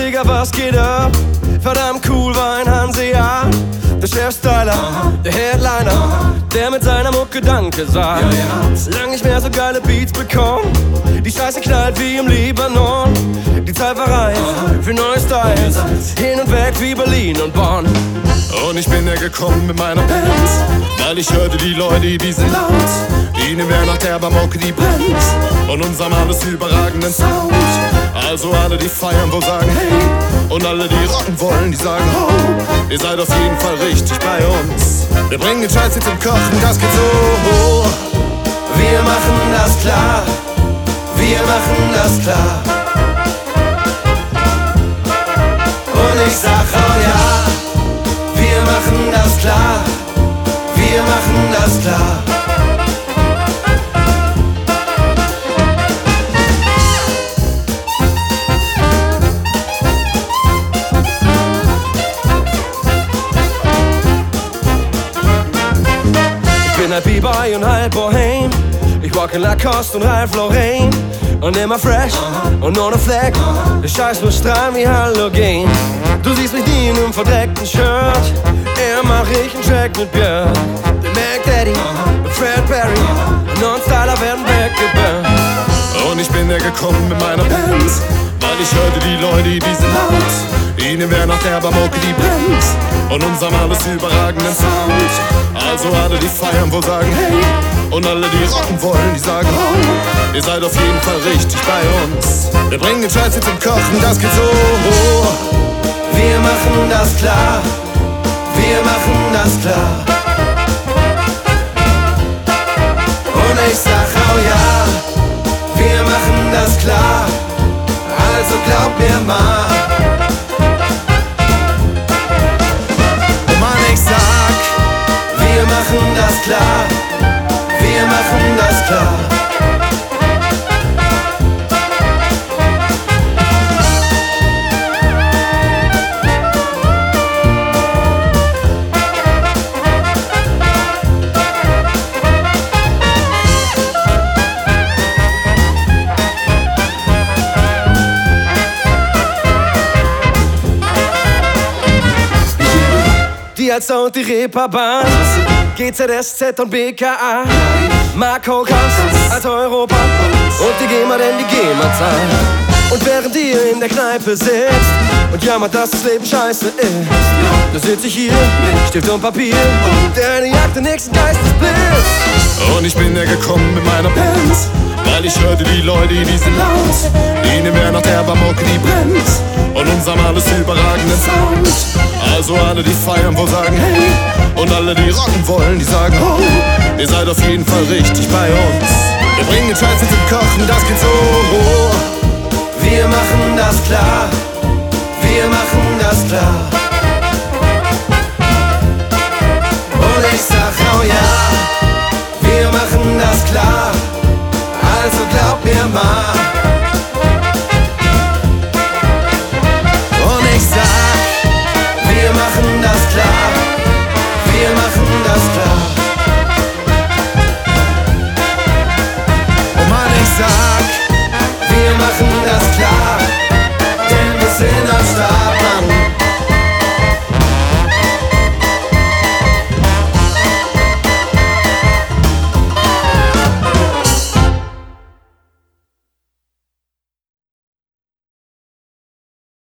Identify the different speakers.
Speaker 1: Digga, was geht ab? Verdammt cool war ein Hanseat. Der Chefstyler, der Headliner, der mit seiner Mucke Danke sagt. Lang nicht mehr so geile Beats bekommen. Die Scheiße knallt wie im Libanon. Die Zeit war reif für neue Styles. Hin und weg wie Berlin und Bonn.
Speaker 2: Und ich bin ja gekommen mit meiner Band, weil ich hörte die Leute, die sind laut. Ihnen wär nach der Mucke, die brennt. Und unserem alles überragenden Sound. Also alle, die feiern, wohl sagen hey. Und alle, die rocken wollen, die sagen ho. Ihr seid auf jeden Fall richtig bei uns. Wir bringen den Scheiß jetzt zum Kochen, das geht so.
Speaker 1: Wir machen das klar. Wir machen das klar. Und ich sag oh ja. Wir machen das klar. Wir machen das klar. Ich bin ein B-Boy und halb Bohem. Ich walk in Lacoste und Ralph Lauren. Und immer fresh und ohne Fleck. Der Scheiß muss strahlen wie Halogen. Du siehst mich nie in einem verdreckten Shirt. Eher mach ich einen Track mit Björn. Der Mac Daddy und Fred Perry. Non-Styler werden weggeburnt.
Speaker 2: Und ich bin ja gekommen mit meiner Band, weil ich hörte die Leute, die sind laut. Ihnen wär nach der Mucke, die brennt. Und unserem alles überragenden Sound. Also alle, die feiern, wohl sagen hey. Und alle, die rocken wollen, die sagen oh. Ihr seid auf jeden Fall richtig bei uns. Wir bringen den Scheiß jetzt zum Kochen, das geht so.
Speaker 1: Wir machen das klar. Wir machen das klar. Und ich sag oh ja. Wir machen das klar. Also glaub mir mal. Wir machen das klar, wir machen das klar. Die Alster und die Reeperbahn, GZSZ und BKA, Marco Kass als Europa und die GEMA, denn die GEMA zahlt. Und während ihr in der Kneipe sitzt und jammert, dass das Leben scheiße ist, da sitz ich hier, Stift und Papier, der jagt den nächsten Geistesblitz.
Speaker 2: Und ich bin ja gekommen mit meiner Band, weil ich hörte die Leute, die sind laut. Ihnen wär nach der Mucke, die brennt. Und unserem alles überragenden Sound. Also alle, die feiern, wohl sagen hey. Und alle, die rocken wollen, die sagen oh. Ihr seid auf jeden Fall richtig bei uns. Wir bringen den Scheiß jetzt zum Kochen, das geht so.
Speaker 1: Wir machen das klar. Wir machen das klar.